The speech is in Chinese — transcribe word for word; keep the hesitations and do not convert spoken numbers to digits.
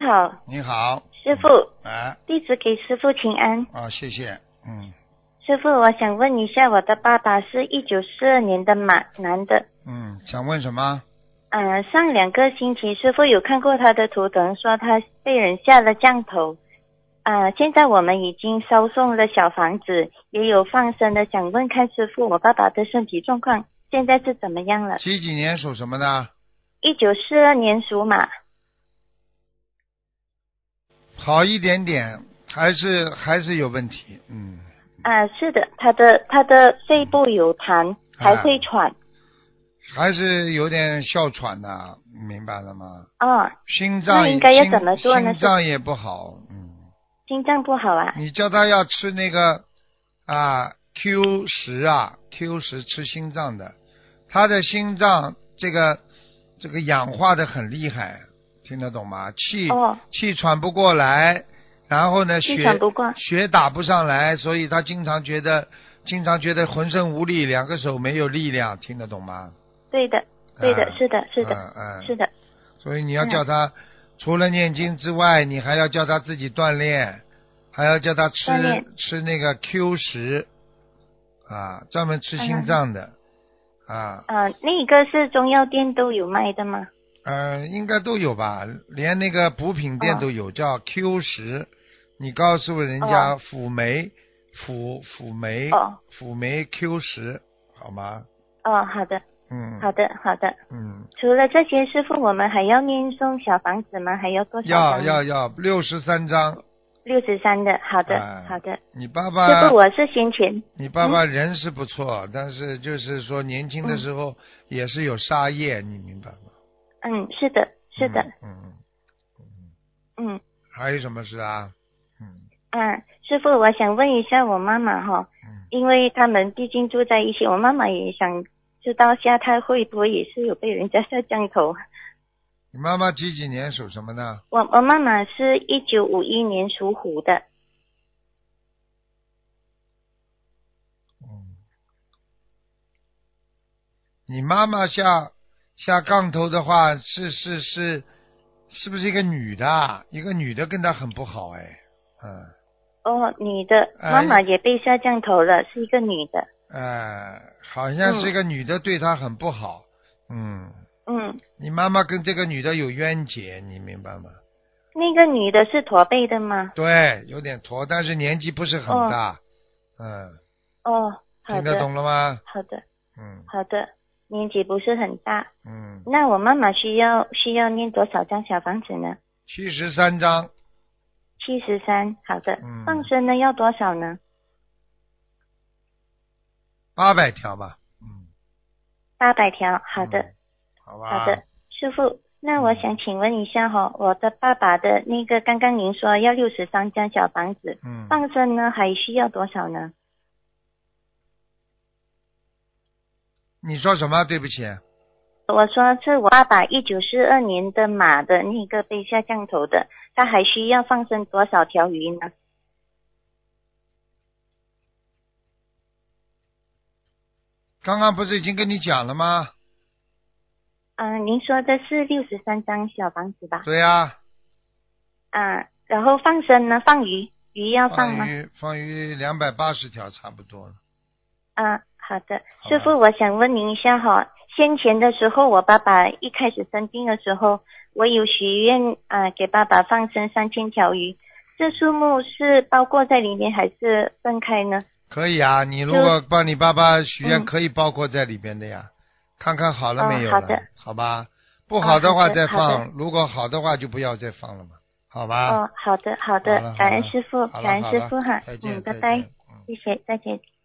好。 你好， 师傅。 哎。 弟子给师傅请安。 啊，谢谢。嗯。 师傅，我想问一下，我的爸爸是一九四二年的马，男的。 嗯，想问什么？ 嗯、呃，上两个星期，师傅有看过他的图腾，说他被人下了降头。啊、呃，现在我们已经烧送了小房子，也有放生的，想问看师傅，我爸爸的身体状况现在是怎么样了？ 几几年属什么的？ 一九四二年属马。 好一点点，还是还是有问题，嗯。 啊，是的，他的他的肺部有痰，还会喘。 啊，还是有点哮喘的，明白了吗？ 哦。 心脏那应该要怎么做呢？ 心脏也不好，嗯。 心脏不好啊？ 你叫他要吃那个啊 Q 十啊 Q 十吃心脏的，他的心脏这个这个氧化的很厉害，听得懂吗？气、 哦、 气喘不过来，然后呢气血喘不过血打不上来，所以他经常觉得经常觉得浑身无力，两个手没有力量，听得懂吗？ 对的，对的， 啊、 是的，是的， 嗯嗯、 是的。 所以你要叫他、嗯、除了念经之外，你还要叫他自己锻炼，还要叫他吃吃那个 Q 十啊，专门吃心脏的、嗯、啊。 啊，那个是中药店都有卖的吗？ 呃，应该都有吧，连那个补品店都有，哦、叫 Q 十。你告诉人家辅酶，辅辅酶， 哦， 辅酶 Q 十，好吗？ 哦，好的。 嗯。 好的，好的。 嗯。 除了这些，师傅，我们还要念诵小房子吗？还要多少张？ 要要要，六十三张。 六十三的，好的、 哎， 好的。 你爸爸， 师傅，我是先前。 你爸爸人是不错，嗯、但是就是说年轻的时候也是有杀业，嗯、你明白吗？ 嗯，是的，是的。 嗯嗯嗯。嗯。 还有什么事啊？嗯。 啊，师傅，我想问一下我妈妈哈，嗯、因为他们毕竟住在一起，我妈妈也想知道下她会不会也是有被人家下降头。 你妈妈几几年属什么呢？ 我我妈妈是一九五一年属虎的。 嗯。你妈妈下下杠头的话，是是是，是不是一个女的？一个女的跟她很不好哎，嗯。 哦，女的，妈妈也被下降头了，是一个女的。 呃，好像是一个女的对她很不好，嗯。 嗯。 你妈妈跟这个女的有冤结，你明白吗？ 那个女的是驼背的吗？ 对，有点驼，但是年纪不是很大。哦、嗯。 哦，好的。 听得懂了吗？ 好的。 嗯。 好的，年纪不是很大。 嗯。 那我妈妈需要需要念多少张小房子呢？ 七十三张。 七十三，好的。 嗯。 放生呢要多少呢？ 八百条吧。嗯。 八百条，好的。 嗯、好吧。 好的，师傅，那我想请问一下哈、哦，我的爸爸的那个刚刚您说要六十三张小房子，嗯，放生呢还需要多少呢？ 你说什么？对不起。 我说是我爸爸一九四二年的马的那个被下降头的，他还需要放生多少条鱼呢？ 刚刚不是已经跟你讲了吗？ 嗯、呃，您说的是六十三张小房子吧？ 对呀、 啊。啊，然后放生呢？放鱼，鱼要放吗？ 放鱼，放鱼两百八十条差不多了。 啊，好的，师傅，我想问您一下哈，先前的时候，我爸爸一开始生病的时候，我有许愿啊，给爸爸放生三千条鱼，这数目是包括在里面还是分开呢？ 可以啊，你如果帮你爸爸许愿，可以包括在里边的呀。嗯、看看好了没有了、哦、好的， 好吧？不好的话再放， 哦、 如果好的话就不要再放了嘛，好吧？ 哦，好的，好的，感恩师傅，感恩师傅哈， 再见， 嗯，拜拜，谢谢，再见。